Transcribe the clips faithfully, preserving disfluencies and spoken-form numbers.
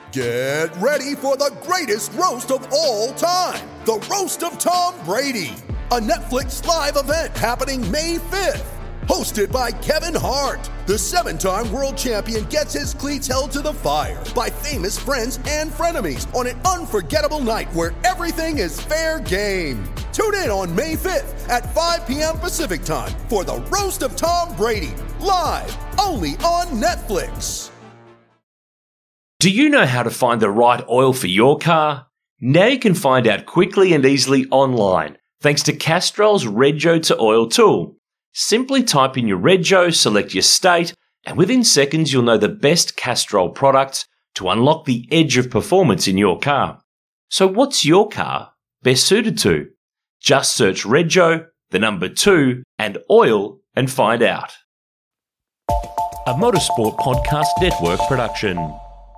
Get ready for the greatest roast of all time, the Roast of Tom Brady, a Netflix live event happening May fifth. Hosted by Kevin Hart, the seven-time world champion gets his cleats held to the fire by famous friends and frenemies on an unforgettable night where everything is fair game. Tune in on May fifth at five p.m. Pacific time for the Roast of Tom Brady, live only on Netflix. Do you know how to find the right oil for your car? Now you can find out quickly and easily online thanks to Castrol's Rego to Oil tool. Simply type in your Rego, select your state, and within seconds you'll know the best Castrol products to unlock the edge of performance in your car. So what's your car best suited to? Just search Rego, the number two, and oil and find out. A Motorsport Podcast Network production.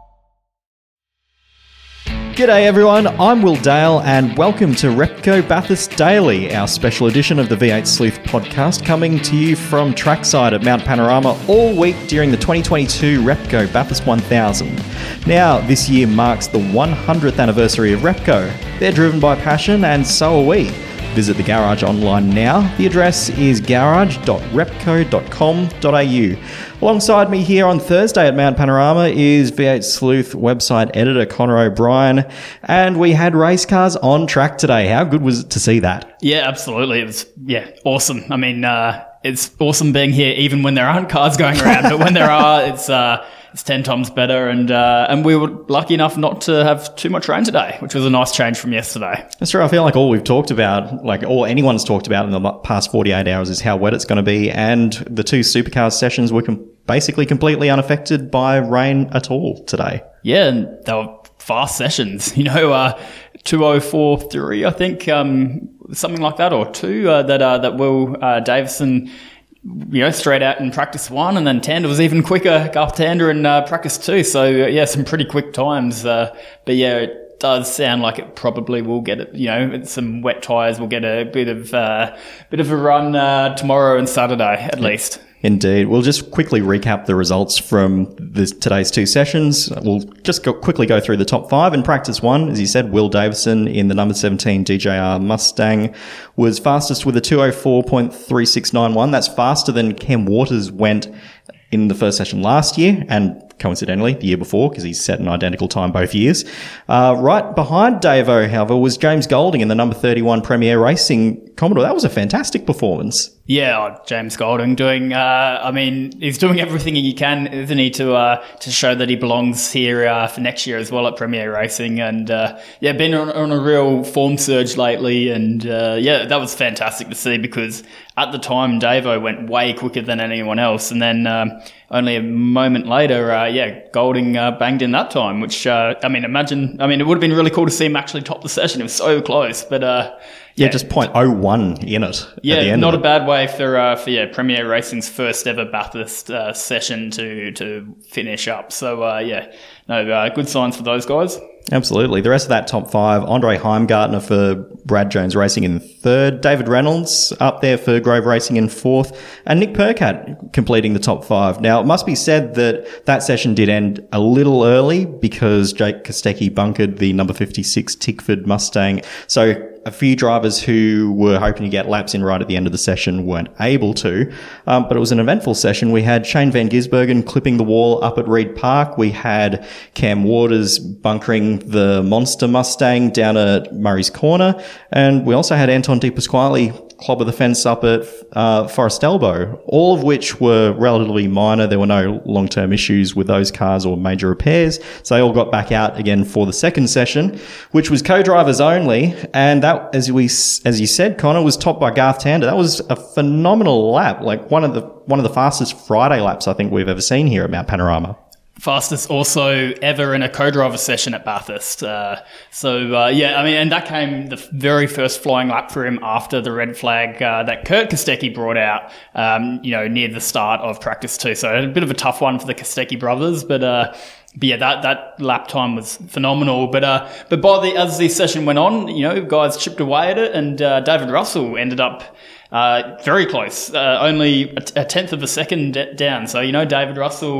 G'day everyone, I'm Will Dale and welcome to Repco Bathurst Daily, our special edition of the V eight Sleuth podcast coming to you from trackside at Mount Panorama all week during the twenty twenty-two Repco Bathurst one thousand. Now, this year marks the one hundredth anniversary of Repco. They're driven by passion and so are we. Visit the garage online now. The address is garage dot repco dot com dot a u. Alongside me here on Thursday at Mount Panorama is V eight Sleuth website editor Connor O'Brien, and we had race cars on track today. How good was it to see that? Yeah, absolutely. It was, yeah, awesome. I mean, uh, it's awesome being here even when there aren't cars going around, but when there are, it's uh, it's ten times better. And uh, and we were lucky enough not to have too much rain today, which was a nice change from yesterday. That's true. I feel like all we've talked about, like all anyone's talked about in the past forty-eight hours is how wet it's going to be, and the two supercars sessions were com- basically completely unaffected by rain at all today. Yeah, and they were fast sessions. You know, uh, two oh four three, I think, um, something like that, or two uh, that uh, that Will uh, Davison, you know, straight out in practice one, and then Tander was even quicker after Tander in uh, practice two. So uh, yeah, some pretty quick times. Uh, but yeah, it does sound like it probably will get it. You know, some wet tyres will get a bit of uh, bit of a run uh, tomorrow and Saturday at least. Indeed. We'll just quickly recap the results from this, today's two sessions. We'll just go, quickly go through the top five. In practice one, as you said, Will Davison in the number seventeen D J R Mustang was fastest with a two oh four point three six nine one. That's faster than Cam Waters went in the first session last year, and coincidentally the year before, because he's set an identical time both years. Uh, right behind Davo, however, was James Golding in the number thirty-one Premier Racing Commodore. That was a fantastic performance. Yeah, oh, James Golding doing, uh, I mean, he's doing everything he can, isn't he, to uh, to show that he belongs here uh, for next year as well at Premier Racing. And, uh, yeah, been on, on a real form surge lately. And, uh, yeah, that was fantastic to see because at the time, Davo went way quicker than anyone else. And then um, only a moment later, uh, yeah, Golding uh, banged in that time, which, uh, I mean, imagine, I mean, it would have been really cool to see him actually top the session. It was so close, but... Uh, Yeah, yeah, just point oh one in it. Yeah, at the end not of a it. bad way for uh, for yeah Premier Racing's first ever Bathurst uh, session to to finish up. So uh, yeah, no, uh, good signs for those guys. Absolutely. The rest of that top five, Andre Heimgartner for Brad Jones Racing in third, David Reynolds up there for Grove Racing in fourth, and Nick Percat completing the top five. Now, it must be said that that session did end a little early because Jake Kostecki bunkered the number fifty-six Tickford Mustang. So a few drivers who were hoping to get laps in right at the end of the session weren't able to, um, but it was an eventful session. We had Shane Van Gisbergen clipping the wall up at Reed Park. We had Cam Waters bunkering the Monster Mustang down at Murray's Corner, and we also had Anton De Pasquale clobber the fence up at uh, Forest Elbow, all of which were relatively minor. There were no long-term issues with those cars or major repairs, so they all got back out again for the second session, which was co-drivers only, and that, as we as you said, Connor, was topped by Garth Tander. That was a phenomenal lap, like one of the one of the fastest Friday laps I think we've ever seen here at Mount Panorama. Fastest also ever in a co-driver session at Bathurst. Uh, so, uh, yeah, I mean, and that came the very first flying lap for him after the red flag uh, that Kurt Kostecki brought out, um, you know, near the start of practice two. So a bit of a tough one for the Kostecki brothers, but... Uh, But yeah, that, that lap time was phenomenal. But uh, but by the as the session went on, you know, guys chipped away at it, and uh, David Russell ended up uh, very close, uh, only a, a tenth of a second d- down. So you know, David Russell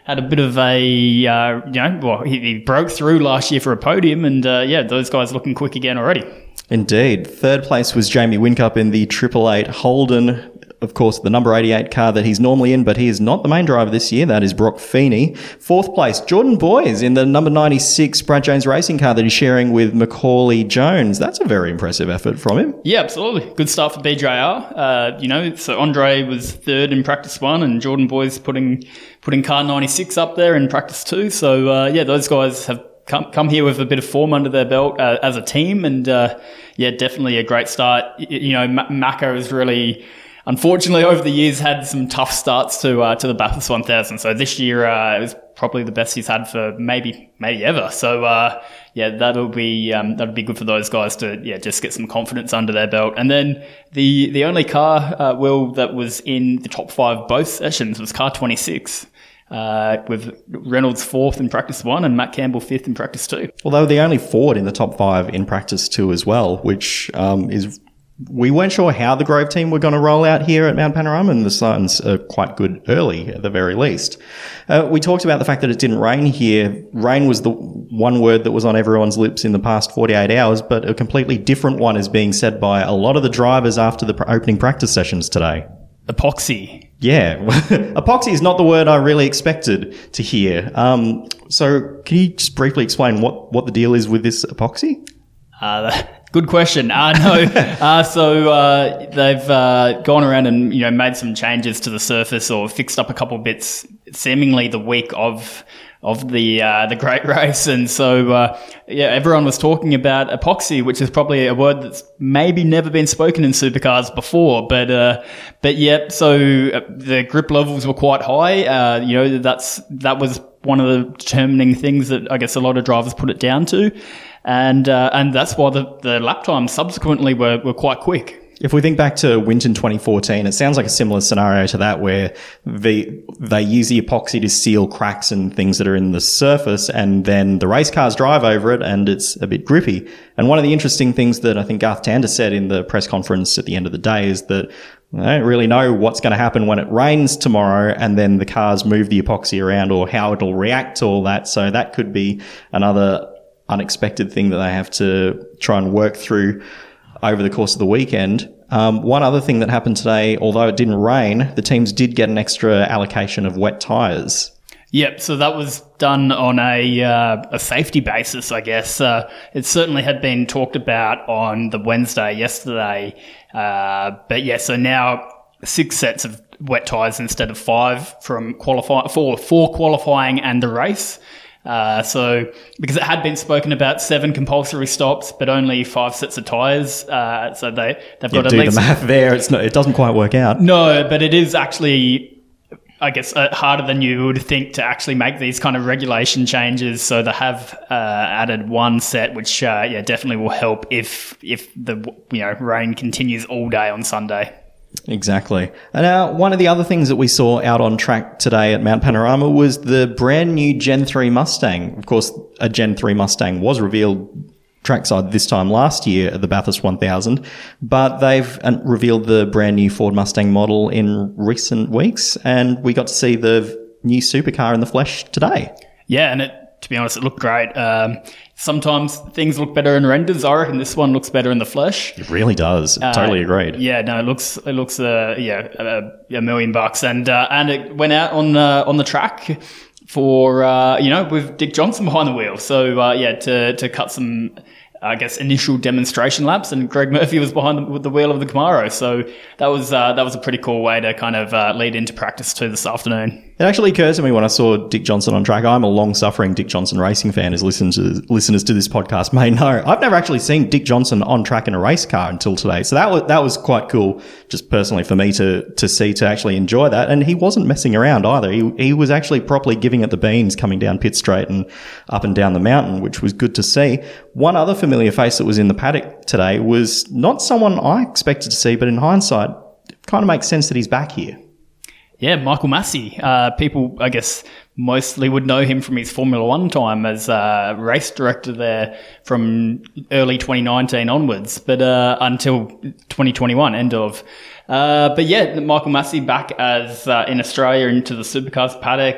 had a bit of a, uh, you know, well, he, he broke through last year for a podium, and uh, yeah, those guys looking quick again already. Indeed. Third place was Jamie Whincup in the Triple Eight Holden. Of course, the number eighty-eight car that he's normally in, but he is not the main driver this year. That is Brock Feeney. Fourth place, Jordan Boys in the number ninety-six Brad Jones racing car that he's sharing with Macaulay Jones. That's a very impressive effort from him. Yeah, absolutely. Good start for B J R. Uh, you know, so Andre was third in practice one, and Jordan Boys putting putting car ninety-six up there in practice two. So, uh, yeah, those guys have come come here with a bit of form under their belt uh, as a team, and uh, yeah, definitely a great start. You, you know, M- Mako is really... Unfortunately, over the years, had some tough starts to uh, to the Bathurst one thousand. So this year uh, it was probably the best he's had for maybe maybe ever. So uh, yeah, that'll be um, that'll be good for those guys to yeah just get some confidence under their belt. And then the the only car uh, Will that was in the top five both sessions was car twenty-six. Uh, with Reynolds fourth in practice one and Matt Campbell fifth in practice two. Well, they were the only Ford in the top five in practice two as well, which um, is. We weren't sure how the Grove team were going to roll out here at Mount Panorama, and the signs are quite good early at the very least. Uh, we talked about the fact that it didn't rain here. Rain was the one word that was on everyone's lips in the past forty-eight hours, but a completely different one is being said by a lot of the drivers after the pr- opening practice sessions today. Epoxy. Yeah. Epoxy is not the word I really expected to hear. Um, so can you just briefly explain what, what the deal is with this epoxy? Uh, good question. Uh, no, uh, so uh, they've uh, gone around and you know made some changes to the surface or fixed up a couple of bits, seemingly the week of of the uh, the great race, and so uh, yeah, everyone was talking about epoxy, which is probably a word that's maybe never been spoken in supercars before, but uh, but yeah, so uh, the grip levels were quite high. Uh, you know, that's that was one of the determining things that I guess a lot of drivers put it down to. And uh, and that's why the, the lap times subsequently were, were quite quick. If we think back to Winton twenty fourteen, it sounds like a similar scenario to that where the, they use the epoxy to seal cracks and things that are in the surface, and then the race cars drive over it and it's a bit grippy. And one of the interesting things that I think Garth Tander said in the press conference at the end of the day is that I don't really know what's going to happen when it rains tomorrow and then the cars move the epoxy around or how it'll react to all that. So that could be another unexpected thing that they have to try and work through over the course of the weekend. Um, one other thing that happened today, although it didn't rain, the teams did get an extra allocation of wet tyres. Yep, so that was done on a uh, a safety basis, I guess. Uh, it certainly had been talked about on the Wednesday yesterday. Uh, but yeah, so now six sets of wet tyres instead of five from qualify for, for qualifying and the race. Uh, so, because it had been spoken about seven compulsory stops, but only five sets of tyres. Uh, so they, they've got yeah, at do least... the math there. It's not, it doesn't quite work out. No, but it is actually, I guess, uh, harder than you would think to actually make these kind of regulation changes. So they have, uh, added one set, which, uh, yeah, definitely will help if, if the, you know, rain continues all day on Sunday. Exactly. And now, one of the other things that we saw out on track today at Mount Panorama was the brand new Gen three Mustang. Of course, a Gen three Mustang was revealed trackside this time last year at the Bathurst one thousand, but they've revealed the brand new Ford Mustang model in recent weeks, and we got to see the new supercar in the flesh today. Yeah, and it, to be honest, it looked great. Um, sometimes things look better in renders. I reckon this one looks better in the flesh. It really does. Uh, totally agreed. Yeah, no, it looks it looks uh, yeah a, a million bucks, and uh, and it went out on uh, on the track for uh, you know with Dick Johnson behind the wheel. So uh, yeah, to to cut some, I guess, initial demonstration laps, and Greg Murphy was behind the, with the wheel of the Camaro. So that was uh, that was a pretty cool way to kind of uh, lead into practice too this afternoon. It actually occurred to me when I saw Dick Johnson on track. I'm a long-suffering Dick Johnson racing fan, as listeners to, listeners to this podcast may know. I've never actually seen Dick Johnson on track in a race car until today. So that was, that was quite cool, just personally for me to, to see, to actually enjoy that. And he wasn't messing around either. He, he was actually properly giving it the beans coming down pit straight and up and down the mountain, which was good to see. One other familiar face that was in the paddock today was not someone I expected to see, but in hindsight, it kind of makes sense that he's back here. Yeah, Michael Massey. Uh, people, I guess, mostly would know him from his Formula One time as uh, race director there from early twenty nineteen onwards, but uh, until twenty twenty-one, end of. Uh, but yeah, Michael Massey back as uh, in Australia into the Supercars paddock.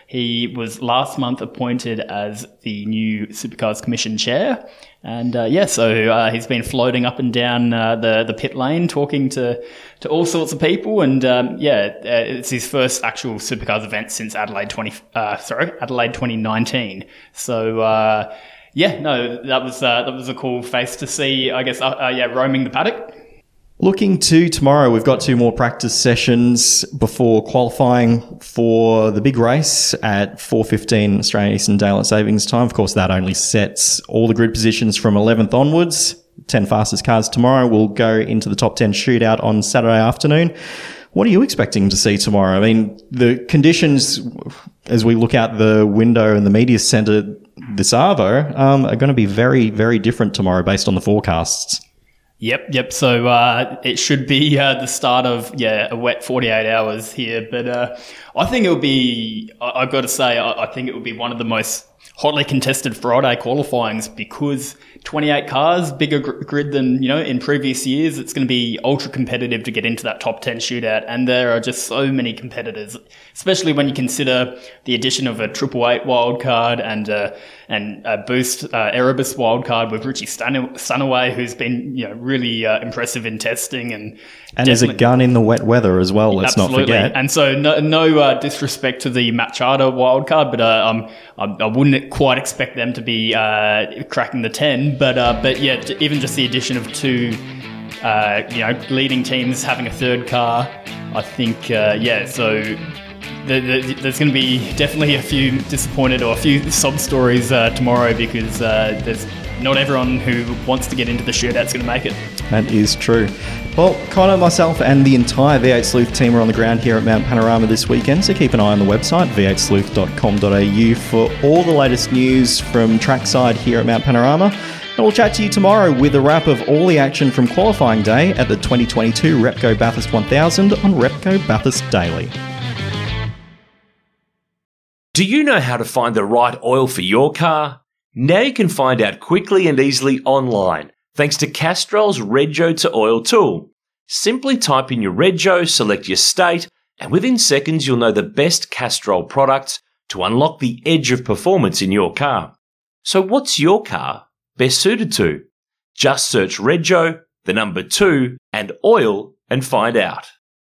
He was last month appointed as the new Supercars Commission chair. And uh, yeah, so uh, he's been floating up and down uh, the the pit lane, talking to to all sorts of people. And um, yeah, uh, it's his first actual Supercars event since Adelaide twenty uh, sorry Adelaide twenty nineteen. So uh, yeah, no, that was uh, that was a cool face to see. I guess uh, uh, yeah, roaming the paddock. Looking to tomorrow, we've got two more practice sessions before qualifying for the big race at four fifteen Australian Eastern Daylight Savings Time. Of course, that only sets all the grid positions from eleventh onwards. ten fastest cars tomorrow will go into the top ten shootout on Saturday afternoon. What are you expecting to see tomorrow? I mean, the conditions, as we look out the window in the media centre this Arvo, um, are going to be very, very different tomorrow based on the forecasts. Yep, yep. So uh, it should be uh, the start of, yeah, a wet forty-eight hours here. But uh, I think it'll be, I- I've got to say, I-, I think it will be one of the most hotly contested Friday qualifyings because twenty-eight cars, bigger gr- grid than, you know, in previous years. It's going to be ultra competitive to get into that top ten shootout. And there are just so many competitors, especially when you consider the addition of a triple eight wildcard and uh, and a boost uh, Erebus wildcard with Richie Stan- Sunaway, who's been, you know, really uh, impressive in testing. And And there's a gun in the wet weather as well, let's Absolutely. not forget. And so no, no uh, disrespect to the Machado wildcard, but uh, um, I, I wouldn't quite expect them to be uh, cracking the ten. But uh, but yeah, even just the addition of two, uh, you know, leading teams having a third car, I think, uh, yeah, so the, the, there's going to be definitely a few disappointed or a few sob stories uh, tomorrow because uh, there's not everyone who wants to get into the shootout's going to make it. That is true. Well, Connor, myself and the entire V eight Sleuth team are on the ground here at Mount Panorama this weekend, so keep an eye on the website, v eight sleuth dot com dot a u, for all the latest news from trackside here at Mount Panorama. And we'll chat to you tomorrow with a wrap of all the action from qualifying day at the twenty twenty-two Repco Bathurst one thousand on Repco Bathurst Daily. Do you know how to find the right oil for your car? Now you can find out quickly and easily online, thanks to Castrol's Rego to Oil tool. Simply type in your Rego, select your state, and within seconds you'll know the best Castrol products to unlock the edge of performance in your car. So what's your car best suited to? Just search Rego, the number two, and oil and find out.